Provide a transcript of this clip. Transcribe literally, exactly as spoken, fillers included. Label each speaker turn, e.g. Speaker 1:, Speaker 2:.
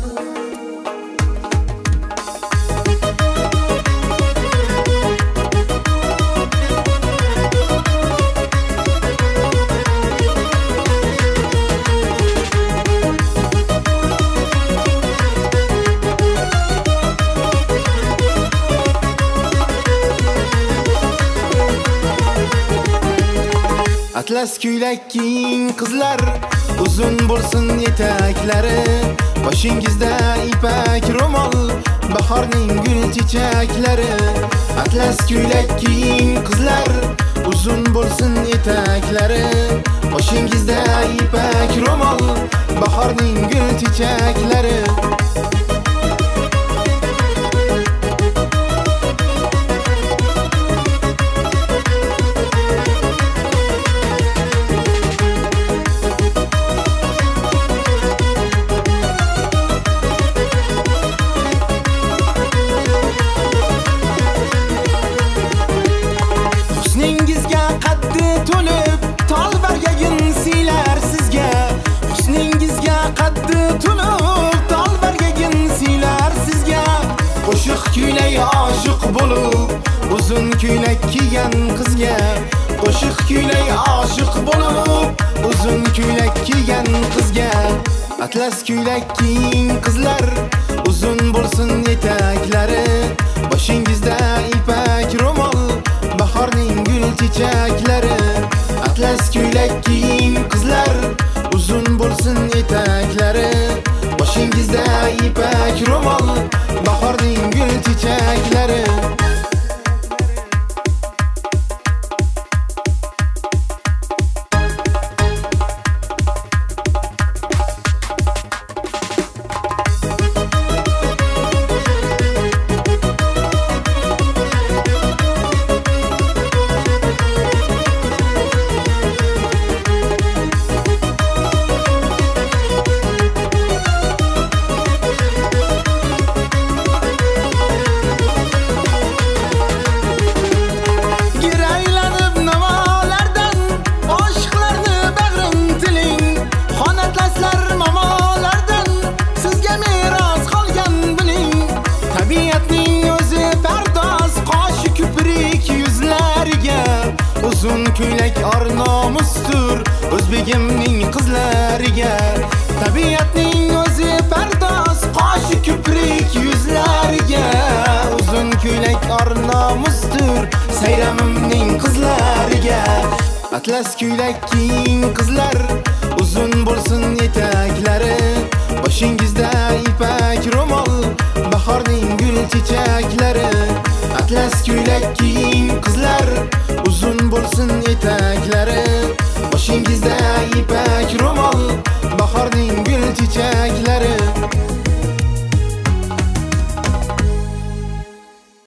Speaker 1: Atlas ko'ylak kiying qizlar, uzun bo'lsin etaklari, boshingizda ipak ro'mol, bahorning gul chechaklari. Atlas ko'ylak kiying qizlar, uzun bo'lsin etaklari, boshingizda ipak ro'mol, bahorning gul chechaklari. Husningizga qaddi to'lib, tolbargagin siylar sizga. Husningizga qaddi to'lib, tolbargagin siylar sizga. Qo'shiq kuylay oshiq bo'lib, uzun ko'ylak kiygan qizga. Qo'shiq kuylay oshiq bo'lib, uzun ko'ylak kiygan qizga. Atlas ko'ylak kiying qizlar, uzun bo'lsin etaklari, boshingizda ipak ro'mol, bahorning gul chechaklari. Atlas ko'ylak kiying qizlar, uzun bo'lsin etaklari, boshingizda ipak ro'mol, bahorning gul chechaklari. Uzun ko'ylak or nomustur o'zbegimning qizlariga. Tabiatning o'zi pardoz, qoshi ko'prik yuzlariga. Uzun ko'ylak or nomustur sayramimning qizlariga. Atlas ko'ylak kiying qizlar, uzun bo'lsin etaklari, boshingizda ipak ro'mol, bahorning gul chechaklari. Atlas ko'ylak kiying qizlar, uzun bo'lsin etaklari, boshingizda ipak ro'mol, bahorning gul chechaklari.